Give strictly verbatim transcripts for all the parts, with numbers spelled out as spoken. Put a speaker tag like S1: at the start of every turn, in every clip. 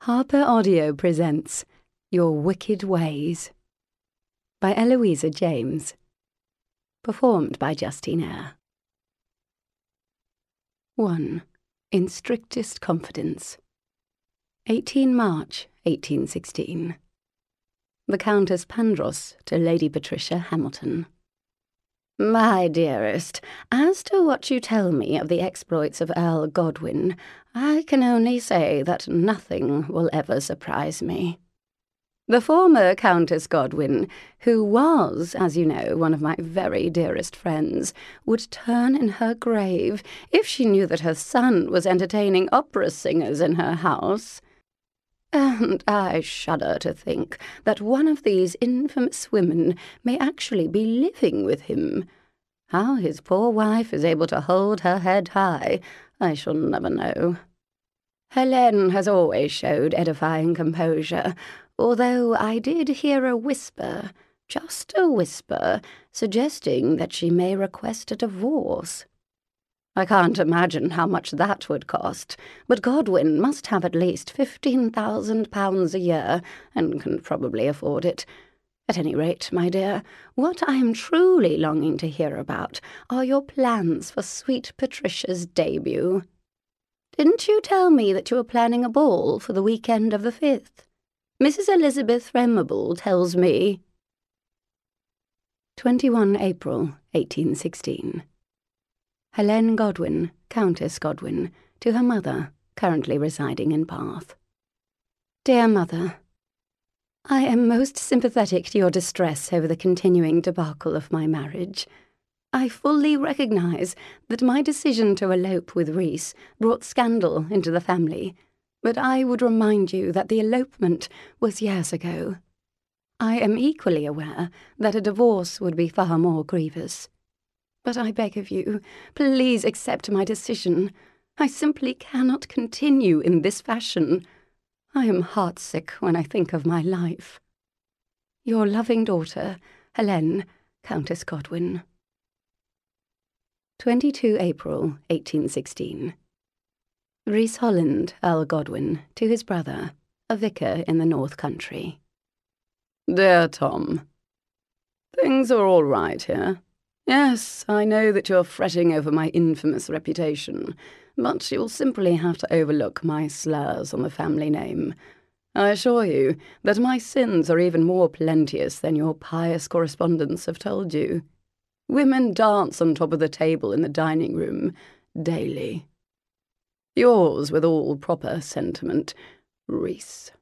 S1: Harper Audio presents Your Wicked Ways by Eloisa James. Performed by Justine Eyre. one. In Strictest Confidence. eighteenth March, eighteen sixteen. The Countess Pandros to Lady Patricia Hamilton. My dearest, as to what you tell me of the exploits of Earl Godwin, I can only say that nothing will ever surprise me. The former Countess Godwin, who was, as you know, one of my very dearest friends, would turn in her grave if she knew that her son was entertaining opera singers in her house. And I shudder to think that one of these infamous women may actually be living with him. How his poor wife is able to hold her head high, I shall never know. Helene has always showed edifying composure, although I did hear a whisper, just a whisper, suggesting that she may request a divorce. I can't imagine how much that would cost, but Godwin must have at least fifteen thousand pounds a year, and can probably afford it. At any rate, my dear, what I am truly longing to hear about are your plans for sweet Patricia's debut. Didn't you tell me that you were planning a ball for the weekend of the fifth? Missus Elizabeth Remable tells me. twenty-first April, eighteen sixteen. Helene Godwin, Countess Godwin, to her mother, currently residing in Bath. Dear Mother, I am most sympathetic to your distress over the continuing debacle of my marriage. I fully recognise that my decision to elope with Rhys brought scandal into the family, but I would remind you that the elopement was years ago. I am equally aware that a divorce would be far more grievous. But I beg of you, please accept my decision. I simply cannot continue in this fashion. I am heartsick when I think of my life. Your loving daughter, Helene, Countess Godwin. twenty-second April, eighteen sixteen. Rhys Holland, Earl Godwin, to his brother, a vicar in the North Country. Dear Tom, things are all right here. Yes, I know that you're fretting over my infamous reputation, but you'll simply have to overlook my slurs on the family name. I assure you that my sins are even more plenteous than your pious correspondents have told you. Women dance on top of the table in the dining room daily. Yours, with all proper sentiment, Rhys.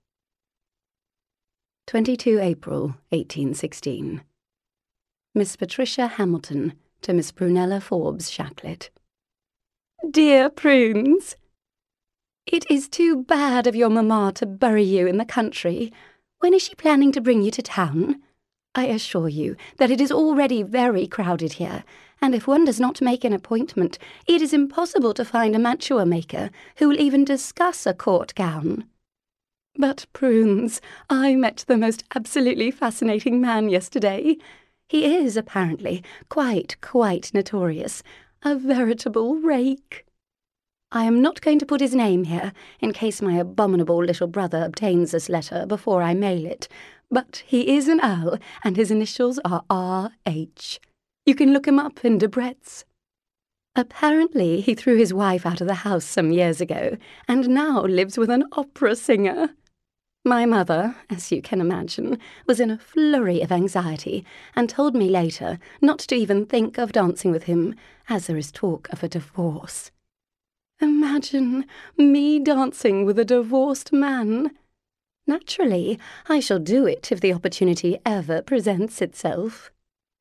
S1: twenty-second April, eighteen sixteen. Miss Patricia Hamilton to Miss Prunella Forbes Shacklet. Dear Prunes, it is too bad of your mamma to bury you in the country. When is she planning to bring you to town? I assure you that it is already very crowded here, and if one does not make an appointment, it is impossible to find a mantua maker who will even discuss a court gown. But, Prunes, I met the most absolutely fascinating man yesterday. He is, apparently, quite, quite notorious, a veritable rake. I am not going to put his name here, in case my abominable little brother obtains this letter before I mail it, but he is an Earl, and his initials are R H. You can look him up in Debrett's. Apparently he threw his wife out of the house some years ago, and now lives with an opera singer. My mother, as you can imagine, was in a flurry of anxiety and told me later not to even think of dancing with him, as there is talk of a divorce. Imagine me dancing with a divorced man. Naturally, I shall do it if the opportunity ever presents itself.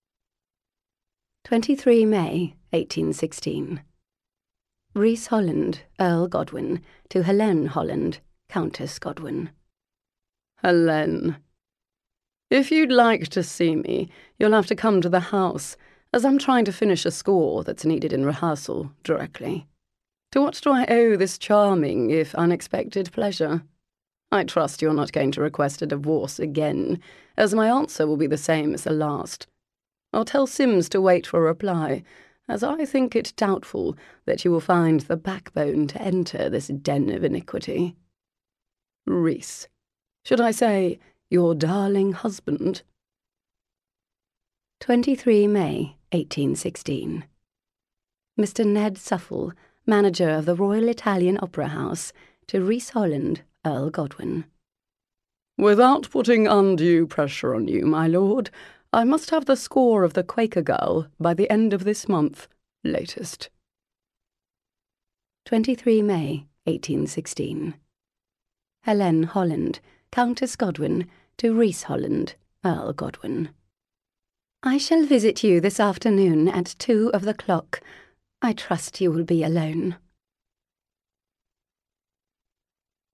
S1: twenty-third May, eighteen sixteen. Rhys Holland, Earl Godwin, to Helene Holland, Countess Godwin. Helene, if you'd like to see me, you'll have to come to the house, as I'm trying to finish a score that's needed in rehearsal directly. To what do I owe this charming, if unexpected, pleasure? I trust you're not going to request a divorce again, as my answer will be the same as the last. I'll tell Sims to wait for a reply, as I think it doubtful that you will find the backbone to enter this den of iniquity.
S2: Rhys. Should I say, your darling husband?
S1: twenty-three May eighteen sixteen. Mister Ned Suffle, manager of the Royal Italian Opera House, to Rhys Holland, Earl Godwin.
S2: Without putting undue pressure on you, my lord, I must have the score of the Quaker Girl by the end of this month, latest.
S1: twenty-three May eighteen sixteen. Helene Holland, Countess Godwin, to Rhys Holland, Earl Godwin. I shall visit you this afternoon at two of the clock. I trust you will be alone.